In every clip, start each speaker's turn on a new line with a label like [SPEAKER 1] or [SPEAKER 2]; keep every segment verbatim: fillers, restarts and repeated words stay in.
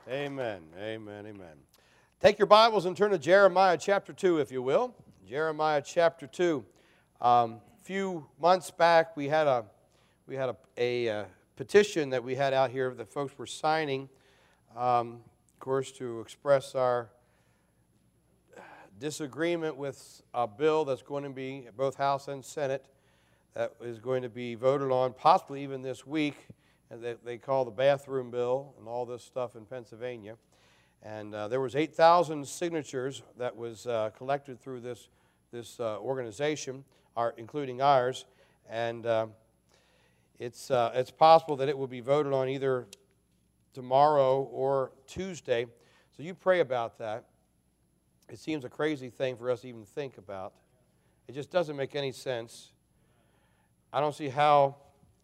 [SPEAKER 1] Amen, amen, amen. Take your Bibles and turn to Jeremiah chapter two, if you will. Jeremiah chapter two. Um, a few months back, we had a we had a, a, a petition that we had out here that folks were signing, um, of course, to express our disagreement with a bill that's going to be both House and Senate that is going to be voted on, possibly even this week. And they, they call the bathroom bill and all this stuff in Pennsylvania. And uh, there was eight thousand signatures that was uh, collected through this, this uh, organization, our, including ours. And uh, it's, uh, it's possible that it will be voted on either tomorrow or Tuesday. So you pray about that. It seems a crazy thing for us to even think about. It just doesn't make any sense. I don't see how...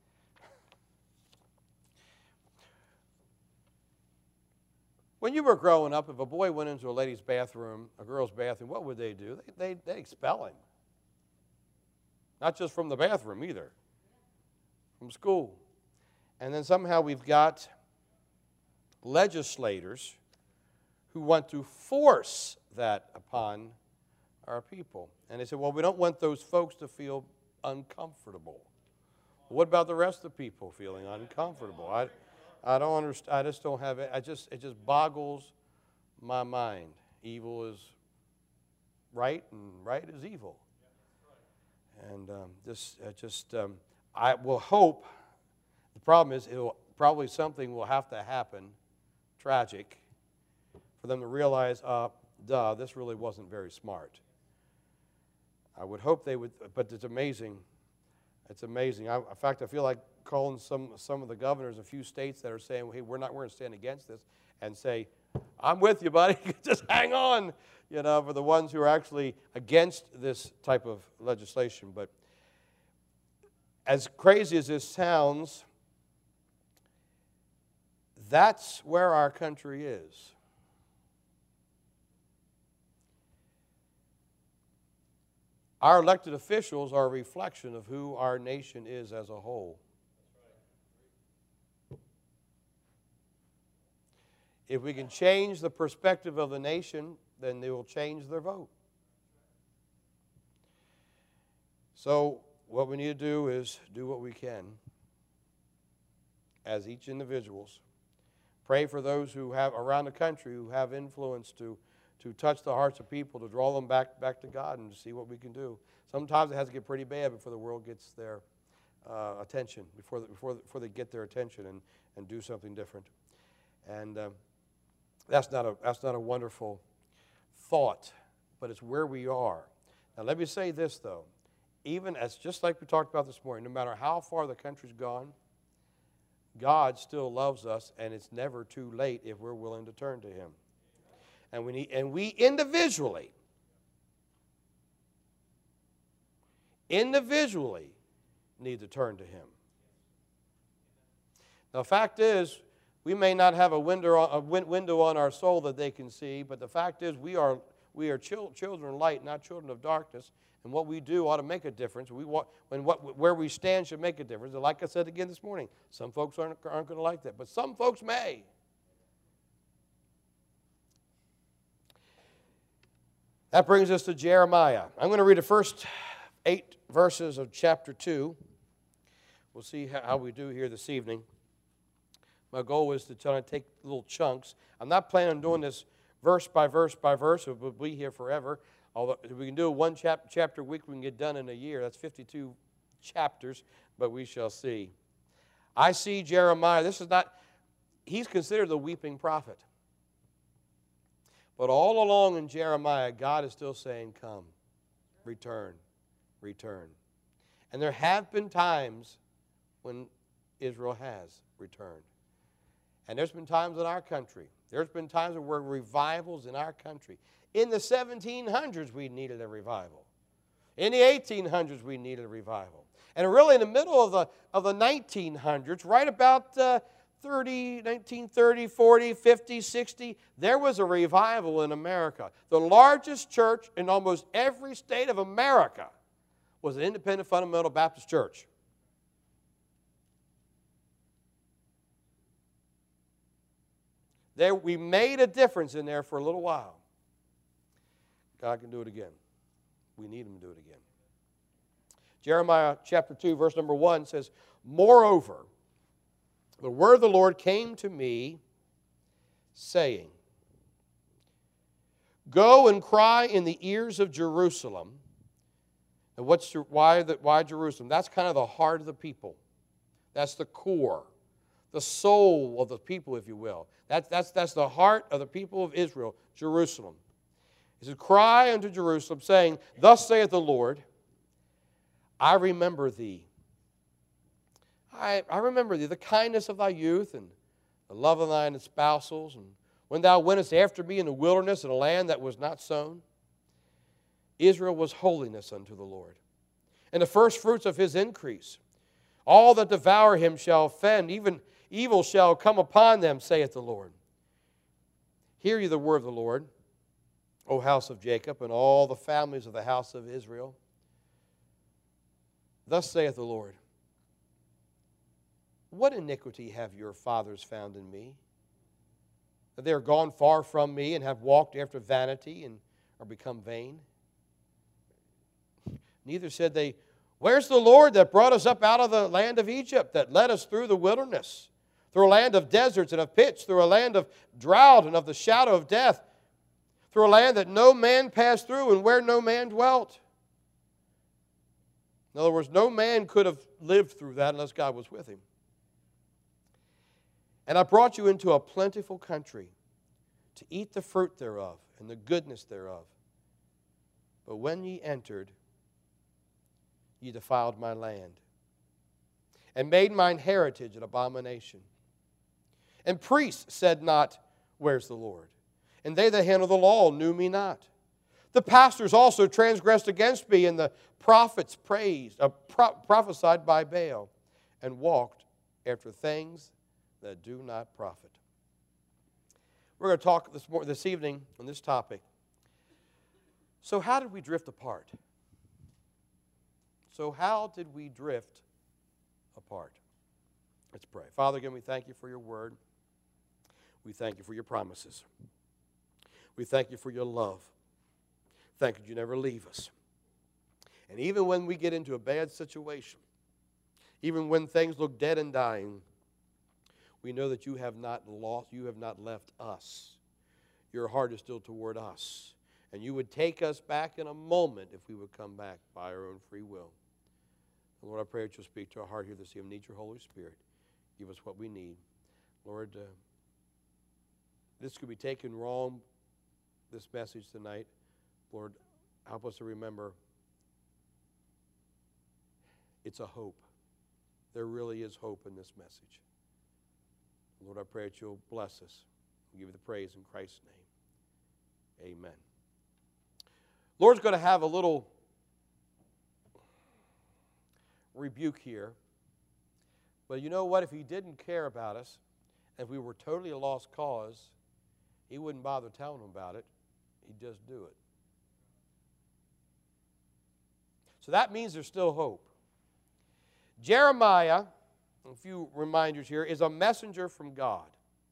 [SPEAKER 1] When you were growing up, if a boy went into a lady's bathroom, a girl's bathroom, what would they do? They, they, they'd expel him. Not just from the bathroom either, from school. And then somehow we've got legislators who want to force that upon our people. And they say, well, we don't want those folks to feel uncomfortable. What about the rest of the people feeling uncomfortable? I, I don't understand. I just don't have it. I just it just boggles my mind. Evil is right, and right is evil. And um, this uh, just um, I will hope. The problem is, it'll probably something will have to happen, tragic, for them to realize, uh, duh, this really wasn't very smart. I would hope they would, but it's amazing. It's amazing. I, in fact, I feel like calling some some of the governors, a few states that are saying, hey, we're not, we're going to stand against this, and say, I'm with you, buddy. Just hang on, you know, for the ones who are actually against this type of legislation. But as crazy as this sounds, that's where our country is. Our elected officials are a reflection of who our nation is as a whole. If we can change the perspective of the nation, then they will change their vote. So what we need to do is do what we can as each individuals. Pray for those who have around the country who have influence to to touch the hearts of people, to draw them back, back to God and to see what we can do. Sometimes it has to get pretty bad before the world gets their uh, attention, before, the, before, before they get their attention and, and do something different. And uh, that's not a, that's not a wonderful thought, but it's where we are. Now let me say this, though. Even as, just like we talked about this morning, no matter how far the country's gone, God still loves us, and it's never too late if we're willing to turn to Him. And we, need, and we individually, individually need to turn to Him. Now, the fact is, we may not have a window, a window on our soul that they can see, but the fact is we are, we are chil children of light, not children of darkness, and what we do ought to make a difference. We want, when what, where we stand should make a difference. And like I said again this morning, some folks aren't, aren't going to like that, but some folks may. That brings us to Jeremiah. I'm going to read the first eight verses of chapter two. We'll see how we do here this evening. My goal is to try to take little chunks. I'm not planning on doing this verse by verse by verse. It will be here forever. Although if we can do a one chap chapter a week, we can get done in a year. That's fifty-two chapters, but we shall see. I see Jeremiah. This is not, he's considered the weeping prophet. But all along in Jeremiah, God is still saying, come, return, return. And there have been times when Israel has returned. And there's been times in our country. There's been times where revivals in our country. In the seventeen hundreds, we needed a revival. In the eighteen hundreds, we needed a revival. And really in the middle of the, of the nineteen hundreds, right about uh, thirty, nineteen thirty, forty, fifty, sixty, there was a revival in America. The largest church in almost every state of America was an independent fundamental Baptist church. There, we made a difference in there for a little while. God can do it again. We need Him to do it again. Jeremiah chapter two, verse number one says, "Moreover, the word of the Lord came to me, saying, Go and cry in the ears of Jerusalem." And what's why, the, why Jerusalem? That's kind of the heart of the people. That's the core, the soul of the people, if you will. That, that's, that's the heart of the people of Israel, Jerusalem. He said, "Cry unto Jerusalem, saying, Thus saith the Lord, I remember thee. I, I remember thee, the kindness of thy youth, and the love of thine espousals, and when thou wentest after me in the wilderness in a land that was not sown. Israel was holiness unto the Lord, and the first fruits of his increase. All that devour him shall offend, even evil shall come upon them, saith the Lord. Hear ye the word of the Lord, O house of Jacob, and all the families of the house of Israel. Thus saith the Lord, What iniquity have your fathers found in me, that they are gone far from me, and have walked after vanity, and are become vain? Neither said they, Where's the Lord that brought us up out of the land of Egypt, that led us through the wilderness, through a land of deserts and of pits, through a land of drought and of the shadow of death, through a land that no man passed through and where no man dwelt? In other words, no man could have lived through that unless God was with him. And I brought you into a plentiful country to eat the fruit thereof and the goodness thereof. But when ye entered, ye defiled my land, and made mine heritage an abomination. And priests said not, Where's the Lord? And they that handle the law knew me not. The pastors also transgressed against me, and the prophets praised, uh, pro- prophesied by Baal, and walked after things that do not profit. We're going to talk this, morning, this evening on this topic. So how did we drift apart? So how did we drift apart? Let's pray. Father, again, we thank you for your word. We thank you for your promises. We thank you for your love. Thank you you never leave us. And even when we get into a bad situation, even when things look dead and dying, we know that you have not lost, you have not left us. Your heart is still toward us. And you would take us back in a moment if we would come back by our own free will. And Lord, I pray that you'll speak to our heart here this evening. We need your Holy Spirit. Give us what we need. Lord, uh, this could be taken wrong, this message tonight. Lord, help us to remember it's a hope. There really is hope in this message. Lord, I pray that you'll bless us. We give you the praise in Christ's name. Amen. Lord's going to have a little rebuke here. But you know what? If he didn't care about us, if we were totally a lost cause, he wouldn't bother telling them about it. He'd just do it. So that means there's still hope. Jeremiah, a few reminders here, is a messenger from God.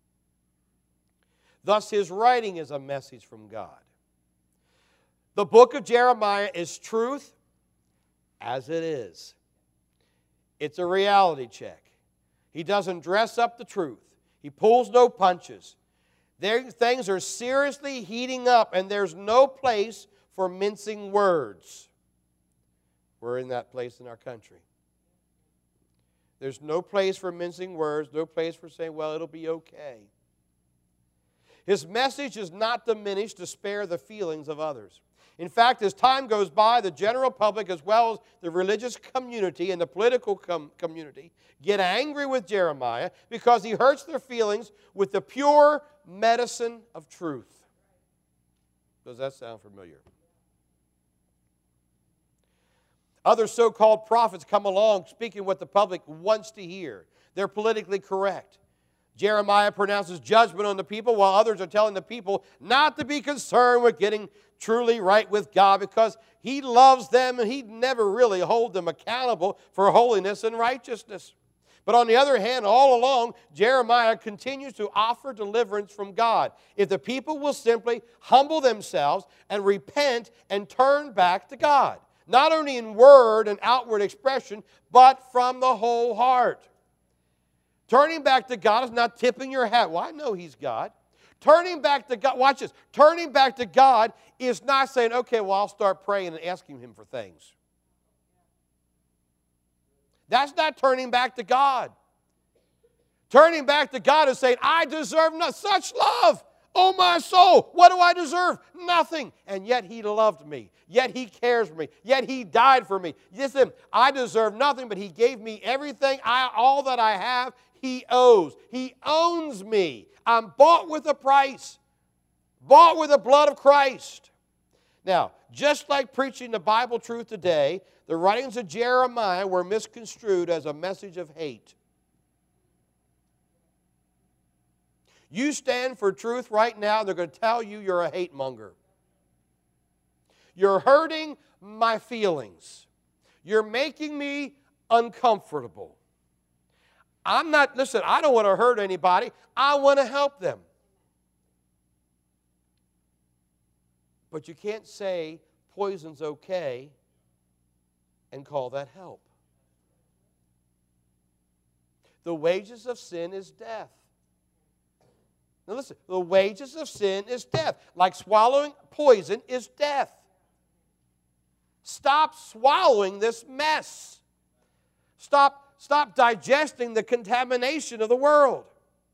[SPEAKER 1] Thus, his writing is a message from God. The book of Jeremiah is truth as it is. It's a reality check. He doesn't dress up the truth. He pulls no punches. There, things are seriously heating up, and there's no place for mincing words. We're in that place in our country. There's no place for mincing words, no place for saying, well, it'll be okay. His message is not diminished to spare the feelings of others. In fact, as time goes by, the general public as well as the religious community and the political com- community get angry with Jeremiah because he hurts their feelings with the pure medicine of truth. Does that sound familiar? Other so-called prophets come along speaking what the public wants to hear. They're politically correct. Jeremiah pronounces judgment on the people while others are telling the people not to be concerned with getting truly right with God because he loves them and he'd never really hold them accountable for holiness and righteousness. But on the other hand, all along, Jeremiah continues to offer deliverance from God. If the people will simply humble themselves and repent and turn back to God. Not only in word and outward expression, but from the whole heart. Turning back to God is not tipping your hat. Well, I know He's God. Turning back to God, watch this. Turning back to God is not saying, okay, well, I'll start praying and asking Him for things. That's not turning back to God. Turning back to God is saying, I deserve not such love. Oh, my soul, what do I deserve? Nothing. And yet He loved me. Yet He cares for me. Yet He died for me. Listen, I deserve nothing, but He gave me everything. I, all that I have, He owes. He owns me. I'm bought with a price. Bought with the blood of Christ. Now, just like preaching the Bible truth today, the writings of Jeremiah were misconstrued as a message of hate. You stand for truth right now, they're going to tell you you're a hate monger. You're hurting my feelings. You're making me uncomfortable. I'm not, listen, I don't want to hurt anybody. I want to help them. But you can't say poison's okay and call that help. The wages of sin is death. Now listen, the wages of sin is death. Like swallowing poison is death. Stop swallowing this mess. Stop, stop digesting the contamination of the world.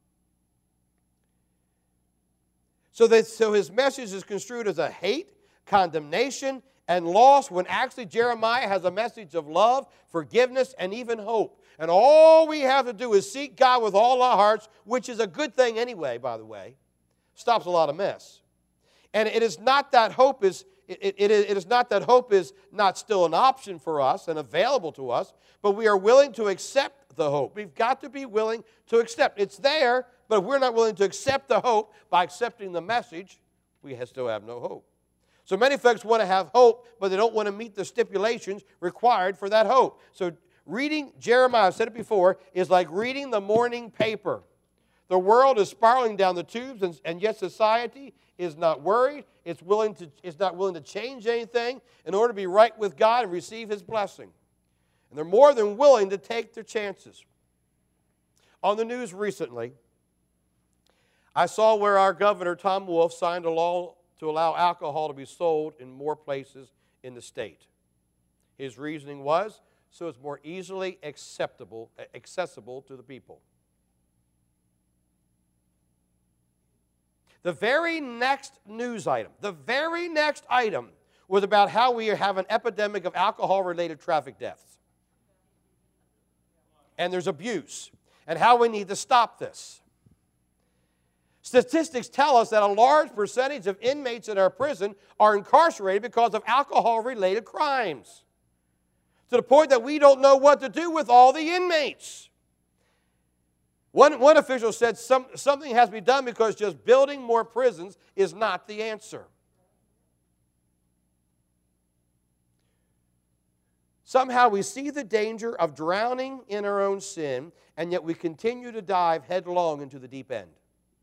[SPEAKER 1] So, that, so his message is construed as a hate, condemnation, and loss, when actually Jeremiah has a message of love, forgiveness, and even hope. And all we have to do is seek God with all our hearts, which is a good thing anyway, by the way. Stops a lot of mess. And it is not that hope is, it, it, it is not that hope is not still an option for us and available to us, but we are willing to accept the hope. We've got to be willing to accept. It's there, but if we're not willing to accept the hope by accepting the message, we still have no hope. So many folks want to have hope, but they don't want to meet the stipulations required for that hope. So reading Jeremiah, I've said it before, is like reading the morning paper. The world is spiraling down the tubes, and, and yet society is not worried. It's, willing to, it's not willing to change anything in order to be right with God and receive His blessing. And they're more than willing to take their chances. On the news recently, I saw where our governor, Tom Wolf, signed a law to allow alcohol to be sold in more places in the state. His reasoning was so it's more easily acceptable, accessible to the people. The very next news item, the very next item was about how we have an epidemic of alcohol-related traffic deaths. And there's abuse, and how we need to stop this. Statistics tell us that a large percentage of inmates in our prison are incarcerated because of alcohol-related crimes, to the point that we don't know what to do with all the inmates. One, one official said some, something has to be done because just building more prisons is not the answer. Somehow we see the danger of drowning in our own sin, and yet we continue to dive headlong into the deep end.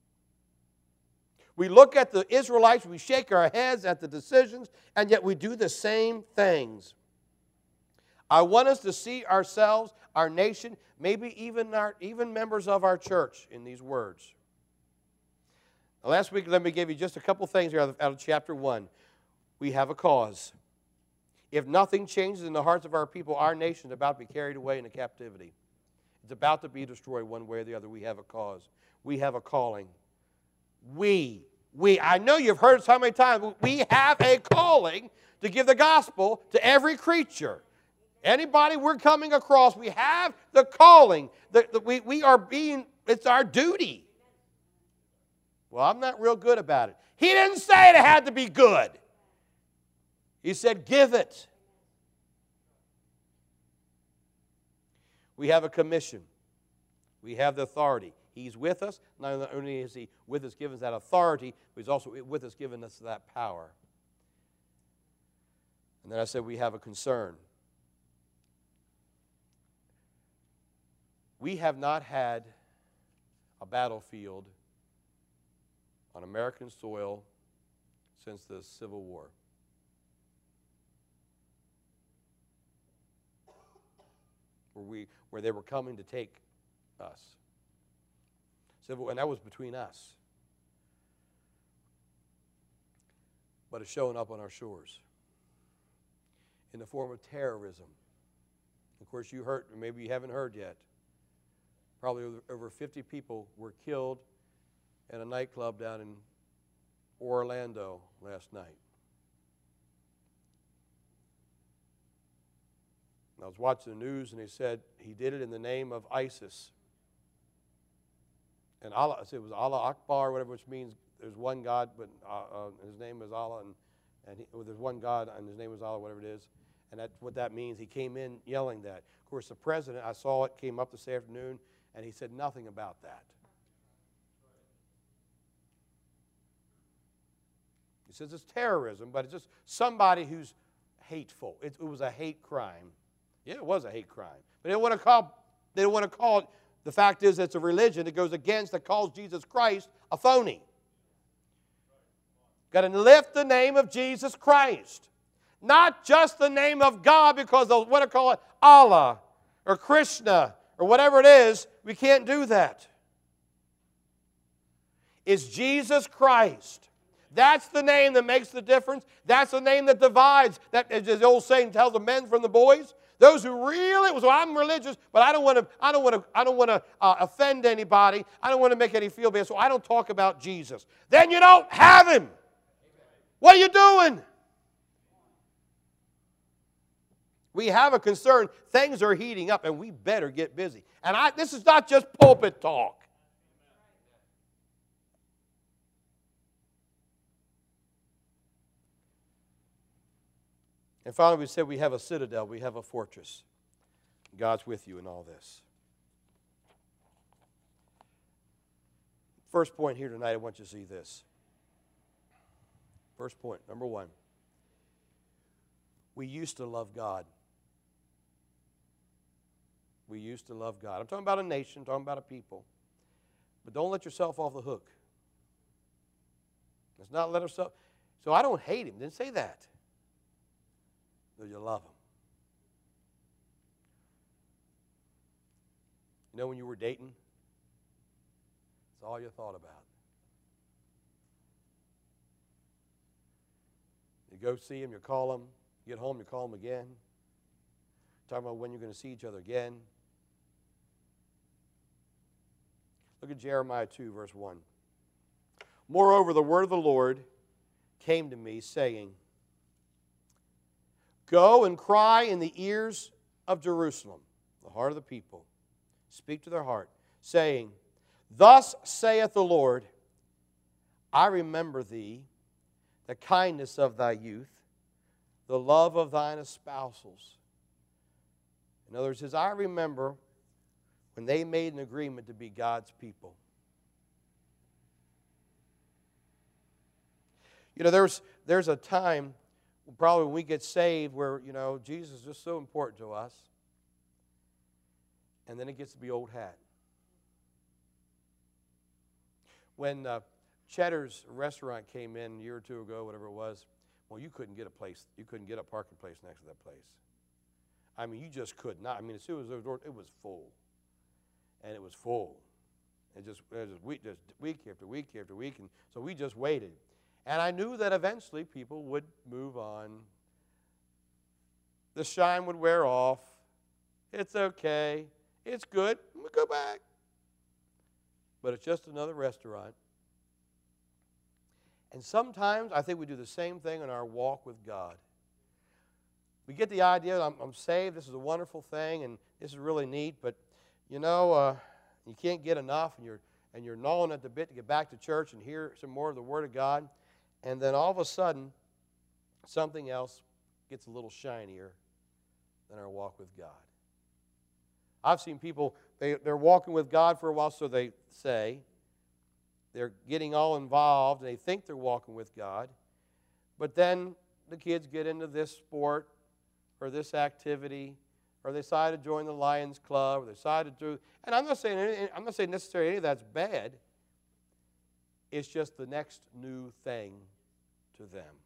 [SPEAKER 1] We look at the Israelites, we shake our heads at the decisions, and yet we do the same things. I want us to see ourselves, our nation, maybe even, our, even members of our church in these words. Now, last week, let me give you just a couple things here out of, out of chapter one. We have a cause. If nothing changes in the hearts of our people, our nation is about to be carried away into captivity. It's about to be destroyed one way or the other. We have a cause. We have a calling. We, we, I know you've heard it so many times, but we have a calling to give the gospel to every creature. Anybody we're coming across, we have the calling. The, the, we, we are being, it's our duty. Well, I'm not real good about it. He didn't say it had to be good. He said, give it. We have a commission. We have the authority. He's with us. Not only is He with us, giving us that authority, but He's also with us, giving us that power. And then I said we have a concern. We have not had a battlefield on American soil since the Civil War. Where, we, where they were coming to take us. Civil, and that was between us. But it's showing up on our shores in the form of terrorism. Of course, you heard, or maybe you haven't heard yet, probably over fifty people were killed at a nightclub down in Orlando last night. I was watching the news, and they said he did it in the name of ISIS. And Allah, I said it was Allah Akbar, whatever, which means there's one God, but uh, uh, his name is Allah, and, and he, well, there's one God, and his name is Allah, whatever it is. And that's what that means. He came in yelling that. Of course, the president, I saw it, came up this afternoon, and he said nothing about that. He says it's terrorism, but it's just somebody who's hateful. It, it was a hate crime. Yeah, it was a hate crime. But they don't want to call, they don't want to call it, the fact is it's a religion that goes against, that calls Jesus Christ a phony. Got to lift the name of Jesus Christ. Not just the name of God, because they'll want to call it Allah or Krishna or whatever it is. We can't do that. It's Jesus Christ. That's the name that makes the difference. That's the name that divides. That, as the old saying tells the men from the boys. Those who really, well, I'm religious, but I don't want to. I don't want to. I don't want to uh, offend anybody. I don't want to make any feel bad, so I don't talk about Jesus. Then you don't have Him. What are you doing? We have a concern. Things are heating up, and we better get busy. And I, this is not just pulpit talk. And finally, we said we have a citadel, we have a fortress. God's with you in all this. First point here tonight, I want you to see this. First point, number one. We used to love God. We used to love God. I'm talking about a nation, I'm talking about a people. But don't let yourself off the hook. Let's not let ourselves. So I don't hate Him. Didn't say that. Do you love Him? You know when you were dating? It's all you thought about. You go see Him, you call Him. You get home, you call Him again. Talking about when you're going to see each other again. Look at Jeremiah two, verse one. Moreover, the word of the Lord came to me, saying, Go and cry in the ears of Jerusalem, the heart of the people. Speak to their heart, saying, Thus saith the Lord, I remember thee, the kindness of thy youth, the love of thine espousals. In other words, it says, I remember when they made an agreement to be God's people. You know, there's, there's a time probably when we get saved where, you know, Jesus is just so important to us. And then it gets to be old hat. When uh, Cheddar's restaurant came in a year or two ago, whatever it was, well, you couldn't get a place. You couldn't get a parking place next to that place. I mean, you just could not. I mean, as soon as the door, it was full. And it was full. It just, it was just week, just week after week after week. And so we just waited. And I knew that eventually people would move on. The shine would wear off. It's okay. It's good. We'll go back. But it's just another restaurant. And sometimes I think we do the same thing in our walk with God. We get the idea, I'm, I'm saved, this is a wonderful thing, and this is really neat, but, you know, uh, you can't get enough, and you're, and you're gnawing at the bit to get back to church and hear some more of the Word of God. And then all of a sudden, something else gets a little shinier than our walk with God. I've seen people, they, they're walking with God for a while, so they say. They're getting all involved, and they think they're walking with God. But then the kids get into this sport or this activity or they decide to join the Lions Club, or they decide to do, and I'm not saying any, I'm not saying necessarily any of that's bad. It's just the next new thing to them.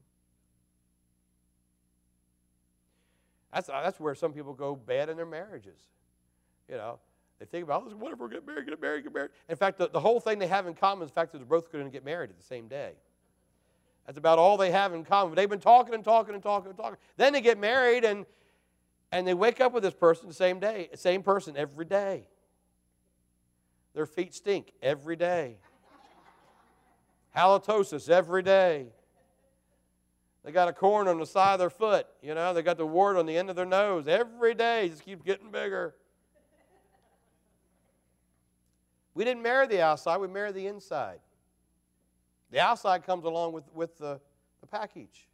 [SPEAKER 1] That's, that's where some people go bad in their marriages. You know, they think about, oh, what if we're get married, get married, get married. In fact, the, the whole thing they have in common is the fact that they're both going to get married at the same day. That's about all they have in common. They've been talking and talking and talking and talking. Then they get married, and, and they wake up with this person the same day, same person every day. Their feet stink every day. Halitosis every day. They got a corn on the side of their foot. You know, they got the wart on the end of their nose. Every day it just keeps getting bigger. We didn't marry the outside, we married the inside. The outside comes along with, with the, the package.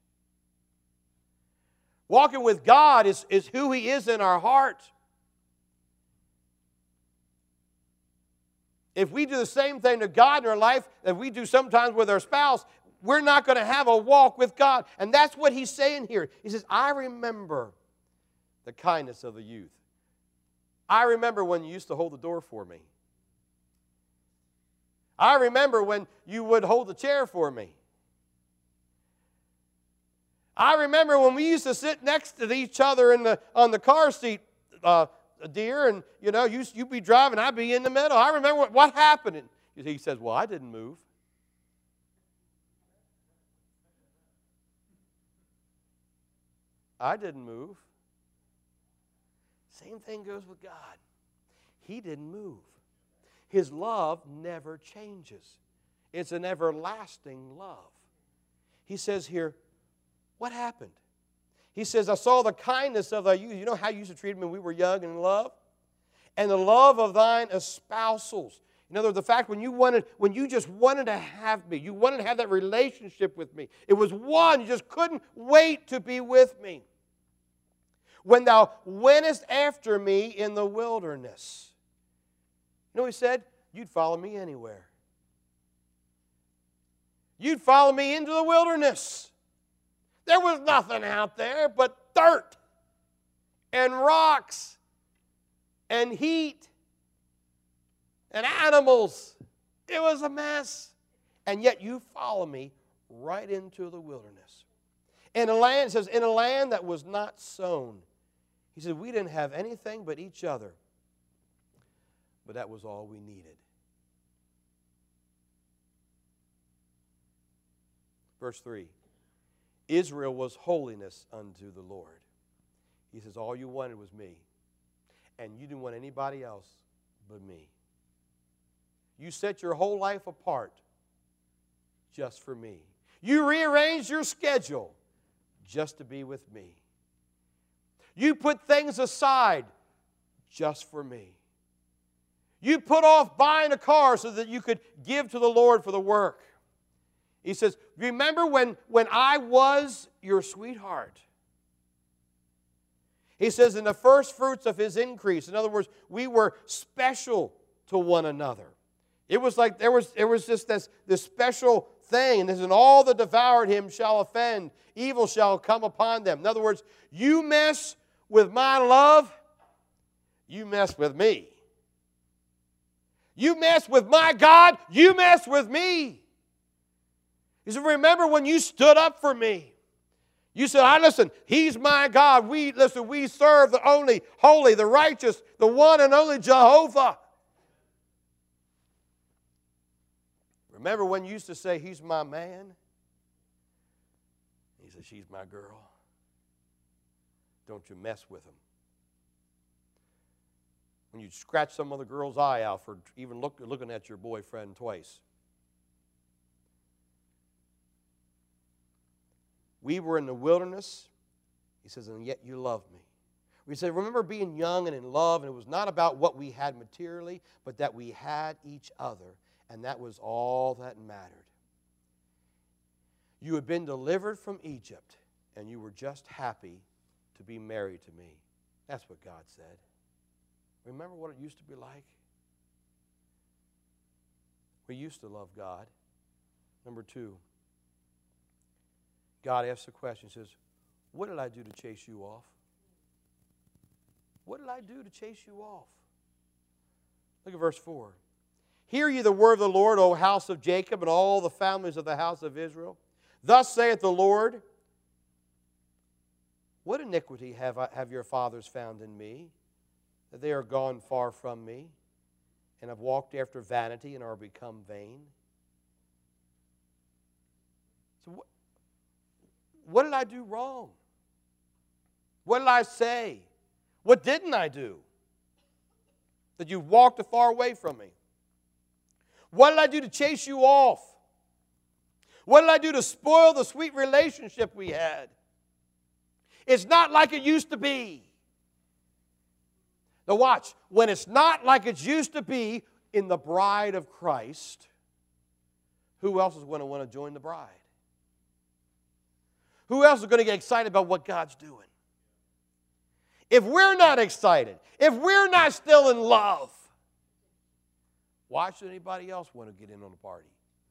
[SPEAKER 1] Walking with God is, is who He is in our heart. If we do the same thing to God in our life that we do sometimes with our spouse, we're not going to have a walk with God. And that's what He's saying here. He says, I remember the kindness of the youth. I remember when you used to hold the door for me. I remember when you would hold the chair for me. I remember when we used to sit next to each other in the, on the car seat, uh, dear, and, you know, you, you'd be driving, I'd be in the middle. I remember what, what happened. And he says, well, I didn't move. I didn't move. Same thing goes with God. He didn't move. His love never changes. It's an everlasting love. He says here, what happened? He says, I saw the kindness of thy youth. You know how you used to treat me when we were young and in love? And the love of thine espousals. In other words, the fact when you wanted, when you just wanted to have me, you wanted to have that relationship with me. It was one, you just couldn't wait to be with me. When thou wentest after me in the wilderness. You know what he said? You'd follow me anywhere. You'd follow me into the wilderness. There was nothing out there but dirt and rocks and heat and animals. It was a mess. And yet you follow me right into the wilderness. In a land, it says, in a land that was not sown. He said, we didn't have anything but each other. But that was all we needed. Verse three. Israel was holiness unto the Lord. He says, all you wanted was me. And you didn't want anybody else but me. You set your whole life apart just for me. You rearranged your schedule just to be with me. You put things aside just for me. You put off buying a car so that you could give to the Lord for the work. He says, remember when, when I was your sweetheart. He says, in the first fruits of His increase. In other words, we were special to one another. It was like there was, there was just this, this special thing. And this is, all that devoured him shall offend. Evil shall come upon them. In other words, you mess with my love, you mess with me. You mess with my God, you mess with me. He said, remember when you stood up for me. You said, I listen, He's my God. We listen, we serve the only holy, the righteous, the one and only Jehovah. Remember when you used to say, He's my man? He said, she's my girl. Don't you mess with him. When you scratch some other girl's eye out for even look, looking at your boyfriend twice. We were in the wilderness. He says, and yet you loved me. We said, remember being young and in love, and it was not about what we had materially, but that we had each other, and that was all that mattered. You had been delivered from Egypt, and you were just happy to be married to me. That's what God said. Remember what it used to be like? We used to love God. Number two, God asks the question, says, what did I do to chase you off? What did I do to chase you off? Look at verse four. Hear ye the word of the Lord, O house of Jacob, and all the families of the house of Israel. Thus saith the Lord, what iniquity have, I, have your fathers found in me, that they are gone far from me, and have walked after vanity and are become vain? So what, what did I do wrong? What did I say? What didn't I do that you walked far away from me? What did I do to chase you off? What did I do to spoil the sweet relationship we had? It's not like it used to be. Now watch, when it's not like it used to be in the bride of Christ, who else is going to want to join the bride? Who else is going to get excited about what God's doing? If we're not excited, if we're not still in love, why should anybody else want to get in on the party?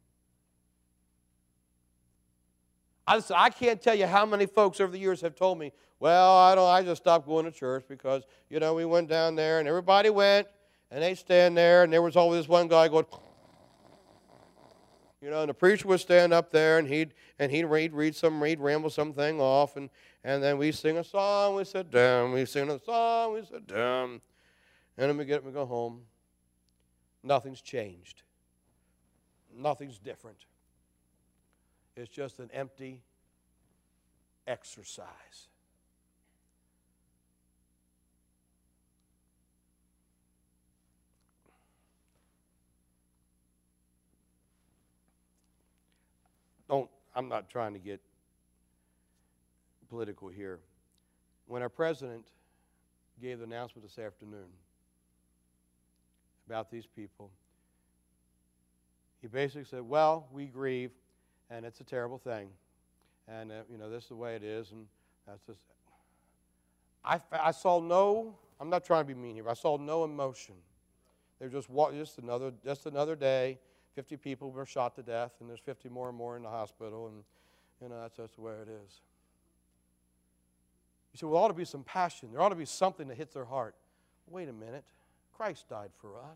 [SPEAKER 1] I, just, I can't tell you how many folks over the years have told me, well, I don't. I just stopped going to church because, you know, we went down there and everybody went and they stand there and there was always this one guy going, you know, and the preacher would stand up there and he'd and he'd read, read some, read, ramble something off, and, and then we sing a song, we sit down, we sing a song, we sit down, and then we get up and go home. Nothing's changed. Nothing's different. It's just an empty exercise. Don't, I'm not trying to get political here. When our president gave the announcement this afternoon about these people, he basically said, well, we grieve, and it's a terrible thing, and uh, you know, this is the way it is, and that's just, I, I saw no, I'm not trying to be mean here, but I saw no emotion. They were just, just another, just another day. fifty people were shot to death, and there's fifty more and more in the hospital, and you know, that's just the way it is. You say, well, there ought to be some passion. There ought to be something that hits their heart. Wait a minute. Christ died for us.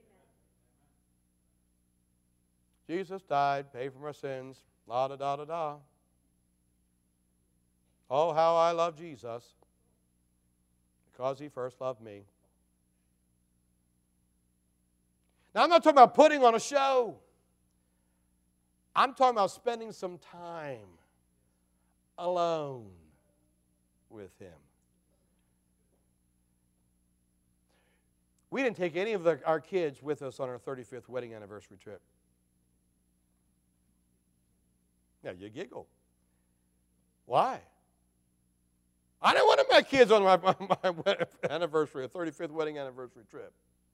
[SPEAKER 1] Amen. Jesus died, paid for our sins, la-da-da-da-da. Oh, how I love Jesus, because he first loved me. Now, I'm not talking about putting on a show. I'm talking about spending some time alone with him. We didn't take any of the, our kids with us on our thirty-fifth wedding anniversary trip. Now, you giggle. Why? I didn't want my kids on my, my, my anniversary, a thirty-fifth wedding anniversary trip.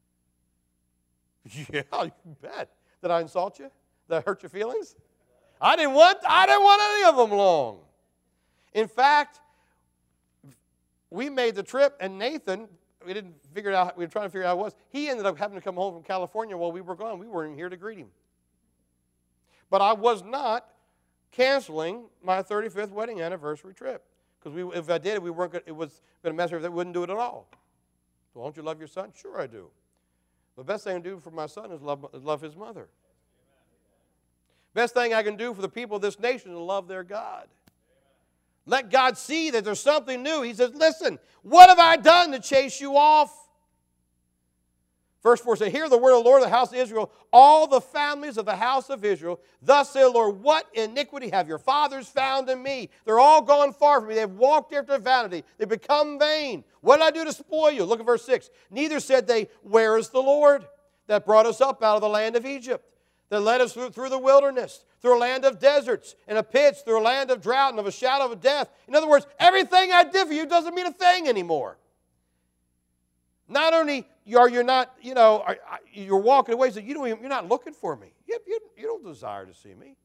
[SPEAKER 1] Yeah, you bet. Did I insult you? Did I hurt your feelings? I didn't want, I didn't want any of them along. In fact, we made the trip, and Nathan, we didn't figure it out, we were trying to figure out how it was. He ended up having to come home from California while we were gone. We weren't here to greet him. But I was not canceling my thirty-fifth wedding anniversary trip. Because we, if I did it, we weren't gonna, it was going to mess with it. We wouldn't do it at all. So don't you love your son? Sure I do. The best thing I can do for my son is love, is love his mother. Best thing I can do for the people of this nation is love their God. Let God see that there's something new. He says, listen, what have I done to chase you off? Verse four says, hear the word of the Lord of the house of Israel, all the families of the house of Israel. Thus saith the Lord, what iniquity have your fathers found in me? They're all gone far from me. They've walked after vanity. They've become vain. What did I do to spoil you? Look at verse six. Neither said they, where is the Lord that brought us up out of the land of Egypt, that led us through, through the wilderness, through a land of deserts and a pits, through a land of drought and of a shadow of death. In other words, everything I did for you doesn't mean a thing anymore. Not only are you not, you know, are, you're walking away, so you don't even, you're not looking for me. You, you, you don't desire to see me.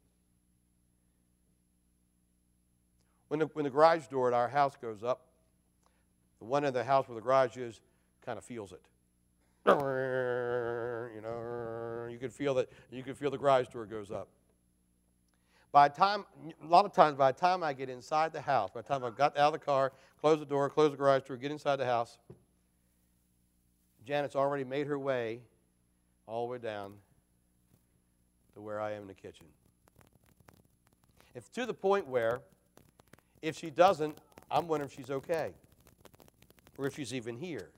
[SPEAKER 1] When the, when the garage door at our house goes up, the one in the house where the garage is kind of feels it. You know, you can feel that. You can feel the garage door goes up. By the time, a lot of times, by the time I get inside the house, by the time I've got out of the car, close the door, close the garage door, get inside the house, Janet's already made her way all the way down to where I am in the kitchen. If to the point where, if she doesn't, I'm wondering if she's okay, or if she's even here,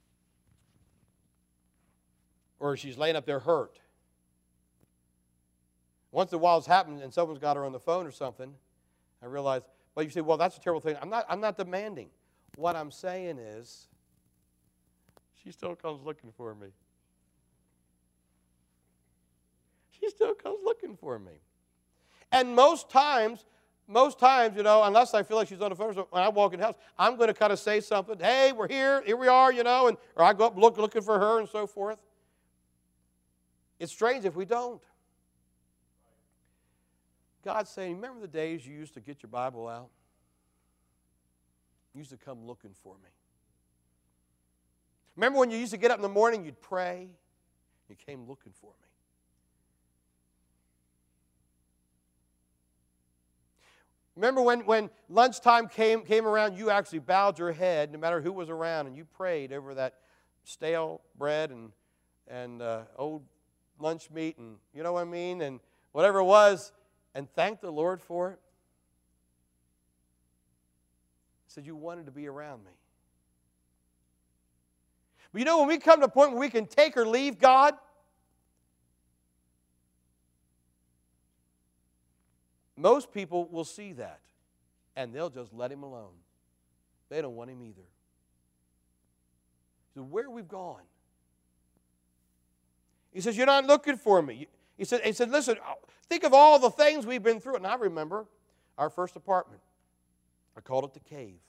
[SPEAKER 1] or if she's laying up there hurt. Once in a while it's happened and someone's got her on the phone or something, I realize, well, you say, well, that's a terrible thing. I'm not, I'm not demanding. What I'm saying is, she still comes looking for me. She still comes looking for me. And most times, most times, you know, unless I feel like she's on the phone, when I walk in the house, I'm going to kind of say something. Hey, we're here. Here we are, you know, and or I go up look, looking for her and so forth. It's strange if we don't. God's saying, remember the days you used to get your Bible out? You used to come looking for me. Remember when you used to get up in the morning, you'd pray? You came looking for me. Remember when, when lunchtime came, came around, you actually bowed your head, no matter who was around, and you prayed over that stale bread and, and uh, old lunch meat, and you know what I mean, and whatever it was, and thanked the Lord for it? He said, you wanted to be around me. But you know, when we come to a point where we can take or leave God, most people will see that, and they'll just let him alone. They don't want him either. So where we've gone. He says, you're not looking for me. He said, he said, listen, think of all the things we've been through. And I remember our first apartment. I called it the cave.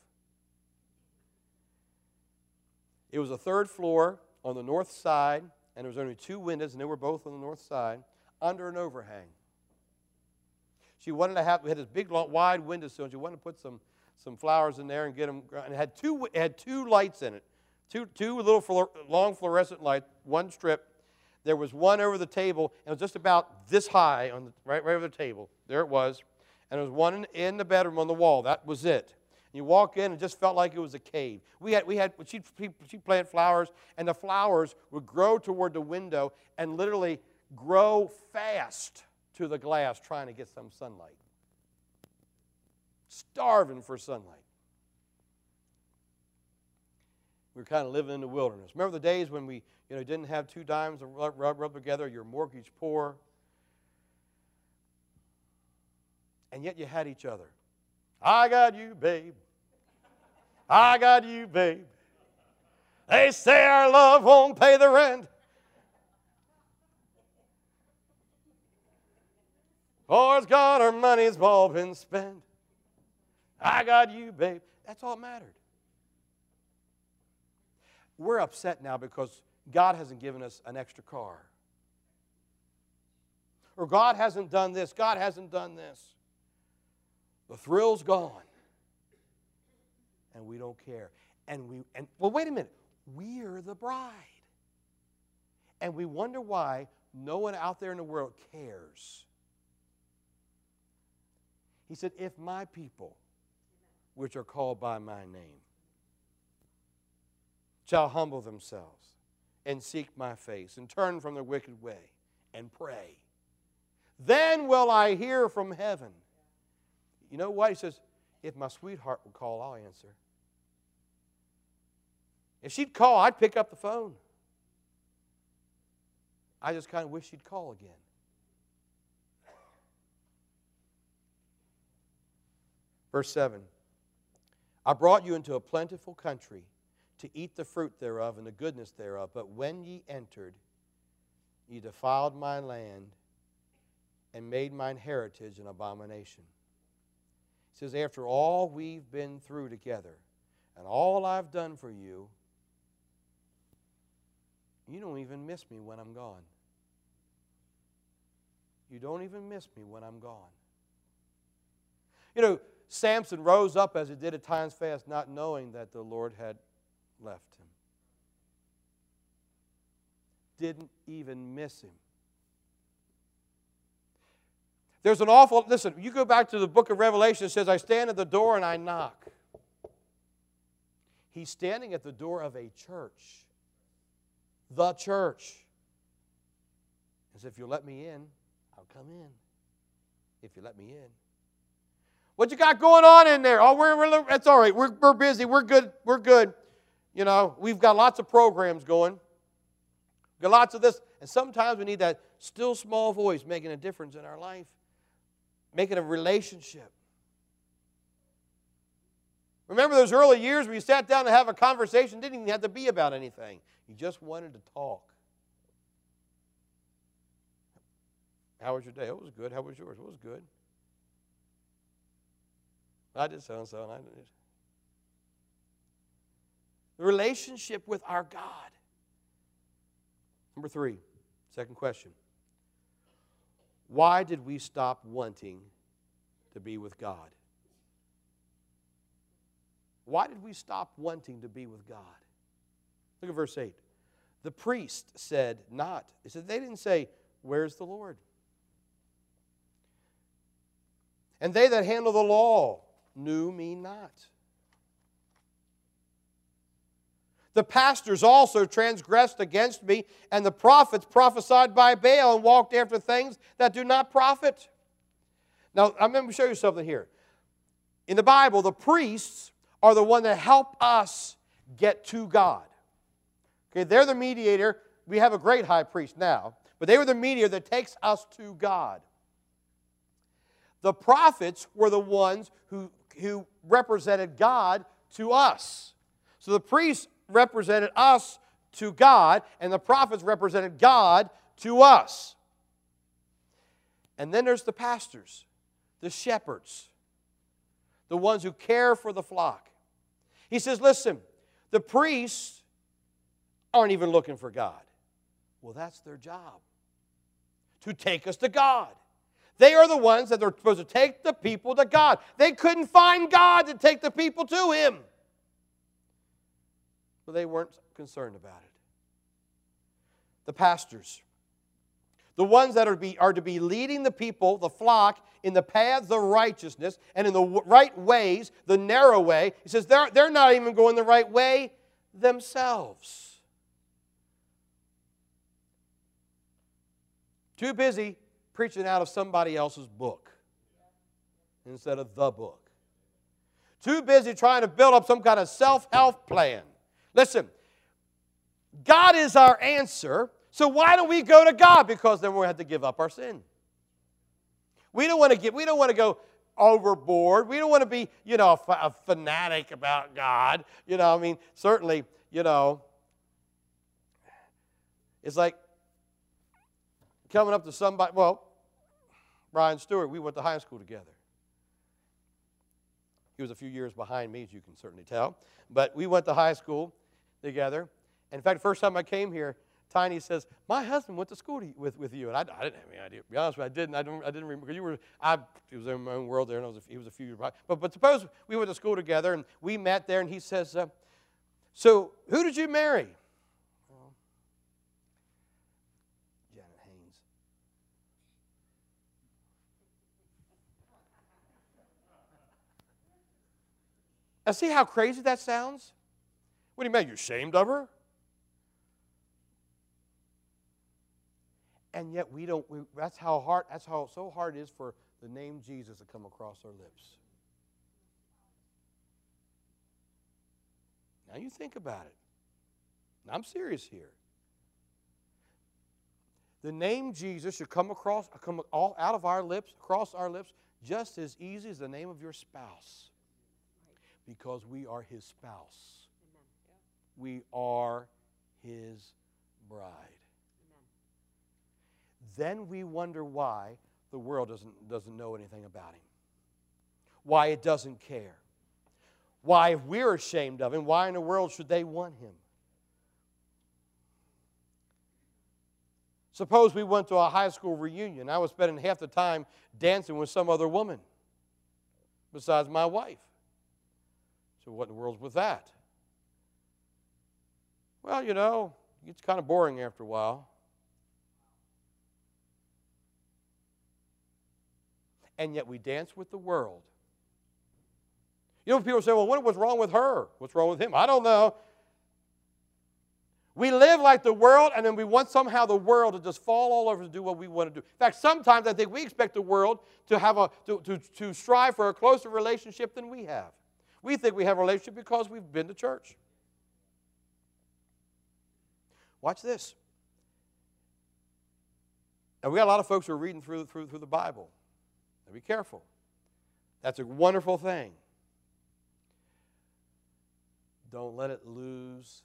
[SPEAKER 1] It was a third floor on the north side, and there was only two windows, and they were both on the north side, under an overhang. She wanted to have, we had this big, long, wide windowsill, and she wanted to put some, some flowers in there and get them, and it had two, it had two lights in it, two, two little fluor, long fluorescent lights, one strip. There was one over the table, and it was just about this high, on the, right, right over the table. There it was. And there was one in, in the bedroom on the wall. That was it. You walk in, and it just felt like it was a cave. We had, we had, she'd, she'd plant flowers, and the flowers would grow toward the window and literally grow fast to the glass trying to get some sunlight. Starving for sunlight. We were kind of living in the wilderness. Remember the days when we you know, didn't have two dimes to rub, rub, rub together, your mortgage poor, and yet you had each other. I got you, babe. I got you, babe. They say our love won't pay the rent. Oh, it's gone, our money's all been spent. I got you, babe. That's all that mattered. We're upset now because God hasn't given us an extra car. Or God hasn't done this. God hasn't done this. The thrill's gone. And we don't care. And we and well, wait a minute. We're the bride. And we wonder why no one out there in the world cares. He said, if my people, which are called by my name, shall humble themselves and seek my face and turn from their wicked way and pray, then will I hear from heaven. You know what? He says, if my sweetheart would call, I'll answer. If she'd call, I'd pick up the phone. I just kind of wish she'd call again. Verse seven, I brought you into a plentiful country to eat the fruit thereof and the goodness thereof. But when ye entered, ye defiled my land and made mine heritage an abomination. He says, after all we've been through together and all I've done for you, you don't even miss me when I'm gone. You don't even miss me when I'm gone. You know, Samson rose up as he did at times fast, not knowing that the Lord had left him. Didn't even miss him. There's an awful, listen, you go back to the book of Revelation, it says, I stand at the door and I knock. He's standing at the door of a church. the church. As if you'll let me in, I'll come in. If you let me in. What you got going on in there? Oh, we're, we're it's all right. We're, we're busy. We're good. We're good. You know, we've got lots of programs going. We've got lots of this. And sometimes we need that still small voice making a difference in our life. Making a relationship. Remember those early years where you sat down to have a conversation? Didn't even have to be about anything. You just wanted to talk. How was your day? It was good. How was yours? It was good. I did so and so, and I did. The relationship with our God. Number three, second question. Why did we stop wanting to be with God? Why did we stop wanting to be with God? Look at verse eight. The priest said not. He said, they didn't say, where's the Lord? And they that handle the law knew me not. The pastors also transgressed against me, and the prophets prophesied by Baal and walked after things that do not profit. Now, I'm going to show you something here. In the Bible, the priests are the one that help us get to God. Okay, they're the mediator. We have a great high priest now, but they were the mediator that takes us to God. The prophets were the ones who, who represented God to us. So the priests represented us to God, and the prophets represented God to us. And then there's the pastors, the shepherds, the ones who care for the flock. He says, listen, the priests aren't even looking for God. Well, that's their job, to take us to God. They are the ones that are supposed to take the people to God. They couldn't find God to take the people to Him. But they weren't concerned about it. The pastors, the ones that are to be, are to be leading the people, the flock, in the paths of righteousness and in the right ways, the narrow way. He says they're, they're not even going the right way themselves. Too busy preaching out of somebody else's book instead of the book. Too busy trying to build up some kind of self-help plan. Listen, God is our answer, so why don't we go to God? Because then we'll have to give up our sin. We don't want to get, we don't want to go overboard. We don't want to be, you know, a, a fanatic about God. You know, I mean, certainly, you know, it's like coming up to somebody, well, Brian Stewart, we went to high school together. He was a few years behind me, as you can certainly tell. But we went to high school together. And in fact, the first time I came here, Tiny says, my husband went to school to, with, with you. And I, I didn't have any idea. To be honest with you, I didn't. I didn't, I didn't remember. Because you were, I was in my own world there, and I was a, he was a few years behind. But, but suppose we went to school together, and we met there, and he says, uh, so who did you marry? Well, Janet Haynes. Now, see how crazy that sounds? What do you mean? You're ashamed of her? And yet we don't, we, that's how hard, that's how so hard it is for the name Jesus to come across our lips. Now you think about it. I'm serious here. The name Jesus should come across, come all out of our lips, across our lips, just as easy as the name of your spouse. Because we are His spouse. We are His bride. Then we wonder why the world doesn't, doesn't know anything about Him. Why it doesn't care. Why, if we're ashamed of Him, why in the world should they want Him? Suppose we went to a high school reunion. I was spending half the time dancing with some other woman besides my wife. So what in the world's with that? Well, you know, it's kind of boring after a while. And yet we dance with the world. You know, people say, well, what was wrong with her? What's wrong with him? I don't know. We live like the world, and then we want somehow the world to just fall all over to do what we want to do. In fact, sometimes I think we expect the world to have a to, to, to strive for a closer relationship than we have. We think we have a relationship because we've been to church. Watch this. And we got a lot of folks who are reading through, through, through the Bible. Now be careful. That's a wonderful thing. Don't let it lose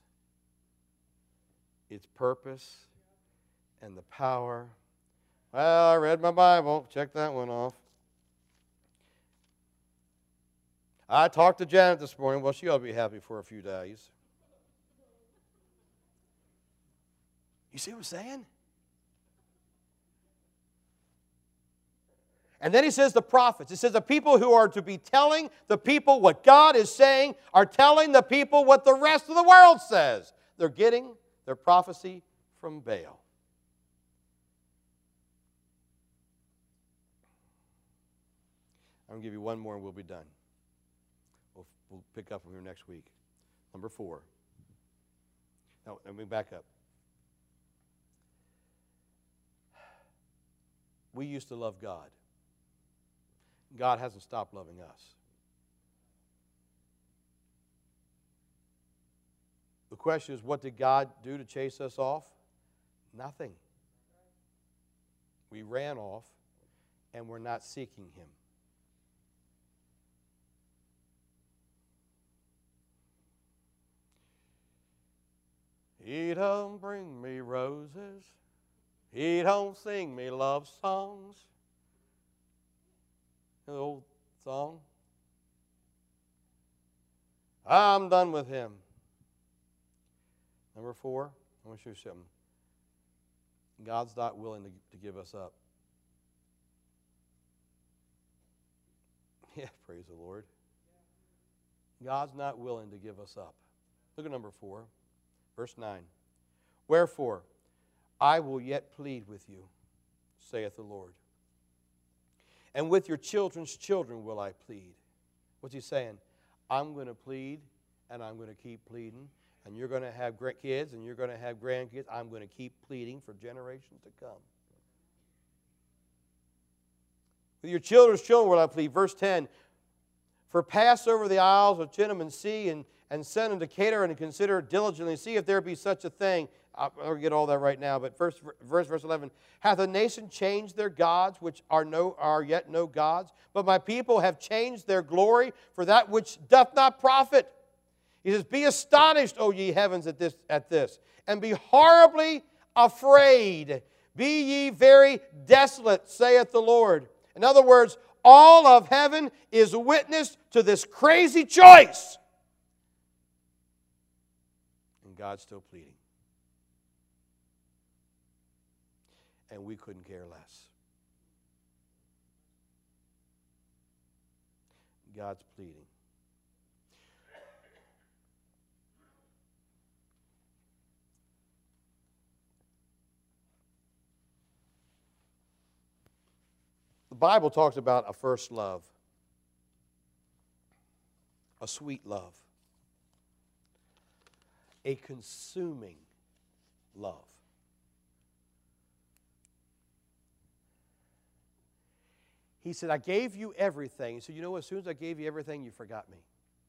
[SPEAKER 1] its purpose and the power. Well, I read my Bible. Check that one off. I talked to Janet this morning. Well, she ought to be happy for a few days. You see what I'm saying? And then he says the prophets. It says the people who are to be telling the people what God is saying are telling the people what the rest of the world says. They're getting their prophecy from Baal. I'm going to give you one more and we'll be done. We'll, we'll pick up from here next week. Number four. Now, let me back up. We used to love God. God hasn't stopped loving us. The question is, what did God do to chase us off? Nothing. We ran off, and we're not seeking Him. He don't bring me roses. He don't sing me love songs. The old song. I'm done with him. Number four, I want to show you something. God's not willing to, to give us up. Yeah, praise the Lord. God's not willing to give us up. Look at number four, verse nine. Wherefore, I will yet plead with you, saith the Lord. And with your children's children will I plead. What's he saying? I'm going to plead, and I'm going to keep pleading. And you're going to have kids, and you're going to have grandkids. I'm going to keep pleading for generations to come. With your children's children will I plead. Verse ten. For pass over the isles of Chittim and see, and, and send unto Kedar, and consider diligently, see if there be such a thing. I'll get all that right now, but first, verse, verse eleven. Hath a nation changed their gods, which are, no, are yet no gods? But my people have changed their glory for that which doth not profit. He says, be astonished, O ye heavens, at this, at this, and be horribly afraid. Be ye very desolate, saith the Lord. In other words, all of heaven is witness to this crazy choice. And God's still pleading. And we couldn't care less. God's pleading. The Bible talks about a first love, a sweet love, a consuming love. He said, I gave you everything. He said, you know, as soon as I gave you everything, you forgot me.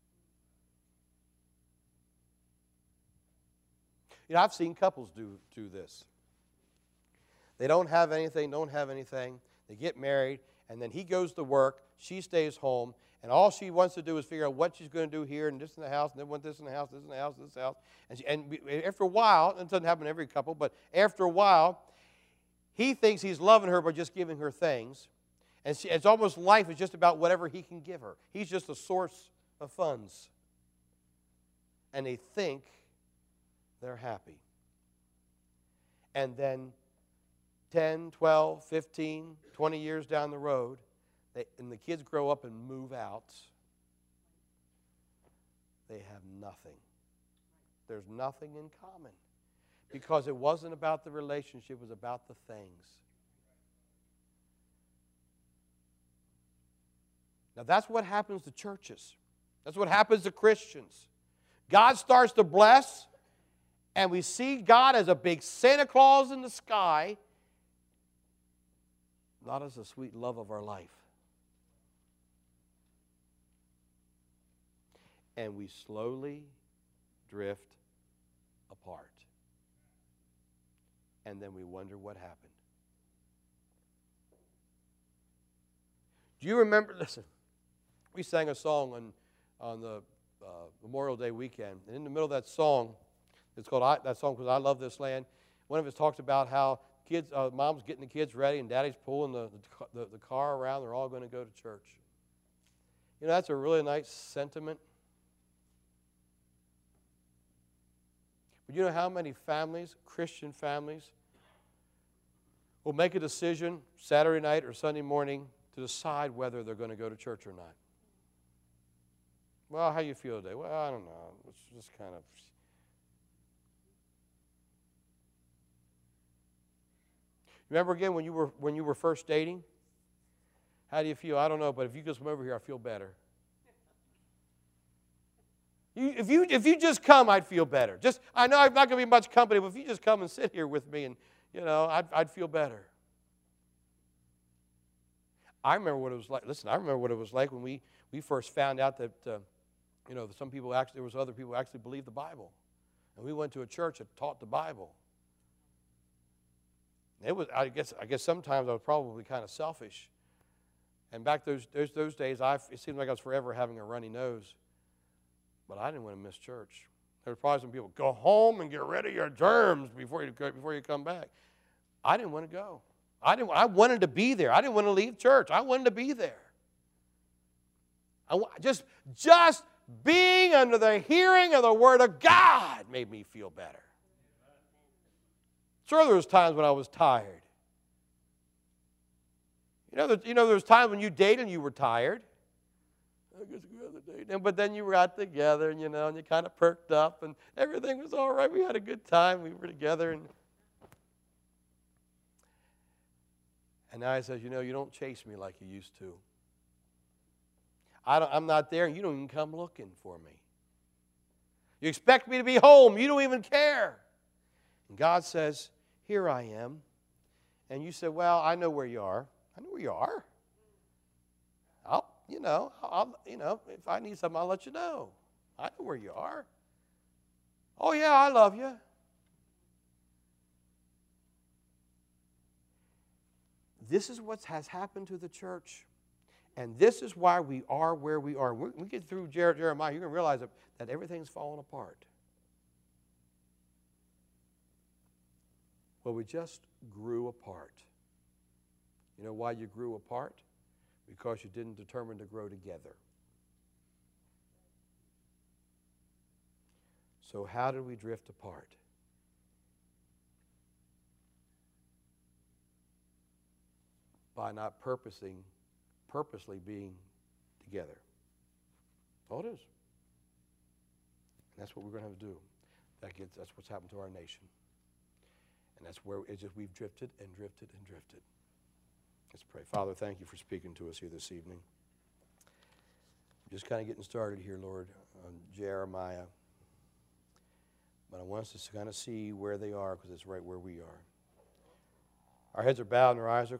[SPEAKER 1] You know, I've seen couples do, do this. They don't have anything, don't have anything. They get married, and then he goes to work, she stays home, and all she wants to do is figure out what she's going to do here, and this in the house, and then want this in the house, this in the house, this in the house. And, she, and after a while, it doesn't happen to every couple, but after a while, he thinks he's loving her by just giving her things. And she, it's almost life is just about whatever he can give her. He's just a source of funds. And they think they're happy. And then ten, twelve, fifteen, twenty years down the road, they, and the kids grow up and move out, they have nothing. There's nothing in common. Because it wasn't about the relationship, it was about the things. Now, that's what happens to churches. That's what happens to Christians. God starts to bless, and we see God as a big Santa Claus in the sky, not as the sweet love of our life. And we slowly drift apart. And then we wonder what happened. Do you remember, listen, we sang a song on, on the uh, Memorial Day weekend, and in the middle of that song, it's called, I, that song because I Love This Land, one of us talks about how kids, uh, mom's getting the kids ready and daddy's pulling the, the, the car around, they're all going to go to church. You know, that's a really nice sentiment. But you know how many families, Christian families, will make a decision Saturday night or Sunday morning to decide whether they're going to go to church or not? Well, how you feel today? Well, I don't know. It's just kind of... Remember again when you were when you were first dating? How do you feel? I don't know, but if you just come over here, I feel better. You, if you if you just come, I'd feel better. Just I know I'm not going to be much company, but if you just come and sit here with me, and you know, I'd I'd feel better. I remember what it was like. Listen, I remember what it was like when we we first found out that uh, you know some people actually there was other people who actually believed the Bible, and we went to a church that taught the Bible. It was I guess I guess sometimes I was probably kind of selfish, and back those those those days, I it seemed like I was forever having a runny nose. But I didn't want to miss church. There were probably some people, go home and get rid of your germs before you, before you come back. I didn't want to go. I, didn't, I wanted to be there. I didn't want to leave church. I wanted to be there. I, just, just being under the hearing of the Word of God made me feel better. Sure, there was times when I was tired. You know, there, you know, there was times when you dated and you were tired. I guess we had a date. But then you got together, and you know, and you kind of perked up, and everything was all right. We had a good time. We were together, and and now he says, you know, you don't chase me like you used to. I don't, I'm not there, and you don't even come looking for me. You expect me to be home. You don't even care. And God says, here I am. And you say, well, I know where you are. I know where you are. I'll You know, I'll, you know, if I need something, I'll let you know. I know where you are. Oh, yeah, I love you. This is what has happened to the church. And this is why we are where we are. When we get through Jeremiah, you're going to realize that, that everything's fallen apart. Well, we just grew apart. You know why you grew apart? Because you didn't determine to grow together. So how did we drift apart? By not purposing, purposely being together. All it is. And that's what we're going to have to do. That gets, that's what's happened to our nation. And that's where it's just we've drifted and drifted and drifted. Let's pray. Father, thank you for speaking to us here this evening. I'm just kind of getting started here, Lord, on Jeremiah. But I want us to kind of see where they are because it's right where we are. Our heads are bowed and our eyes are